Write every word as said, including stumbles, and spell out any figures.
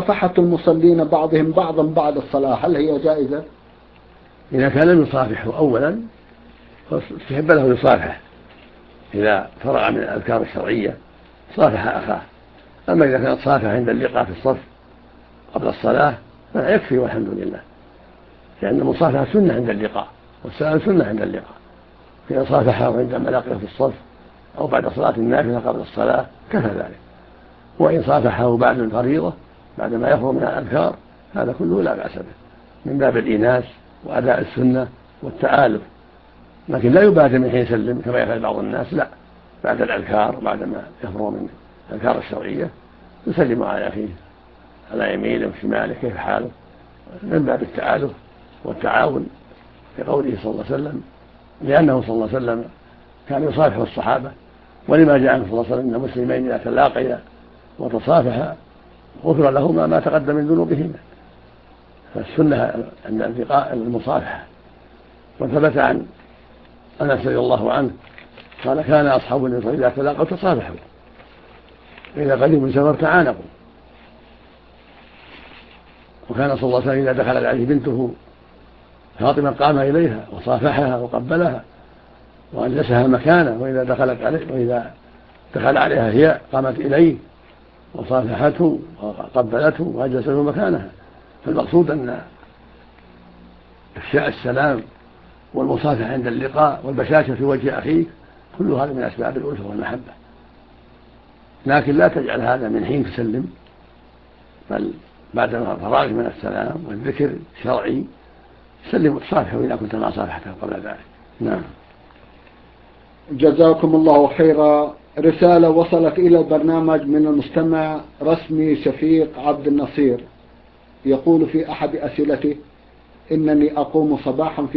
مصافحة المصلين بعضهم بعضا بعد الصلاة هل هي جائزة؟ إذا كان لم يصافحه أولا فاستحب له يصافح، إذا فرغ من الأذكار الشرعية صافح أخاه. أما إذا كان صافح عند اللقاء في الصف قبل الصلاة فيكفي والحمد لله، لأن المصافحة سنة عند اللقاء والسلام سنة عند اللقاء. إذا صافحه عندما لقيه في الصف أو بعد صلاة النافلة قبل الصلاة كفى ذلك. وإن صافحه بعد الفريضة بعدما يفرغ من الأذكار هذا كله لا بأس به من باب الإيناس وأداء السنة والتآلف، لكن لا يبادر من حين يسلم كما يفعل بعض الناس، لا، بعد الأذكار بعدما يفرغ من الأذكار الشرعية يسلم على أخيه على يمينه وشماله كيف حاله، من باب التآلف والتعاون لقوله صلى الله عليه وسلم، لأنه صلى الله عليه وسلم كان يصافح الصحابة، ولما جاء عنه صلى الله عليه وسلم أن المسلمين إذا تلاقيا وتصافحا غفر لهما ما تقدم من ذنوبهما، فالسنة عند التقاء المصافحة. وثبت عن أنس رضي الله عنه قال كان أصحاب النبي صلى الله عليه وسلم إذا تلاقوا تصافحوا وإذا قدموا من سفر تعانقوا. وكان صلى الله عليه وسلم إذا دخل عليه بنته فاطمة قام إليها وصافحها وقبلها وأجلسها مكانه، وإذا دخلت عليه وإذا دخل عليها هي قامت إليه وصافحته وقبلته وأجلسته مكانها. فالمقصود أن إفشاء السلام والمصافحة عند اللقاء والبشاشة في وجه أخيك كل هذا من أسباب الألفة والمحبة، لكن لا تجعل هذا من حين تسلم، بل بعد فراغ من السلام والذكر الشرعي سلم وتصافحه إذا كنت ما صافحته قبل ذلك. نعم. جزاكم الله خيرا. رسالة وصلت إلى البرنامج من المستمع رسمي شفيق عبد النصير، يقول في أحد أسئلته: إنني أقوم صباحا في